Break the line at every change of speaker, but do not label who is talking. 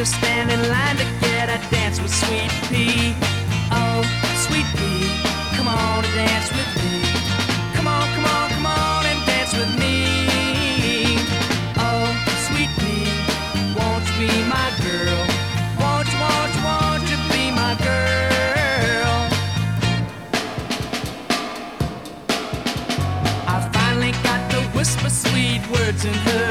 to stand in line to get a dance with Sweet Pea. Oh, Sweet Pea, come on and dance with me. Come on, come on, come on and dance with me. Oh, Sweet Pea, won't you be my girl? Won't you be my girl? I finally got to whisper sweet words in her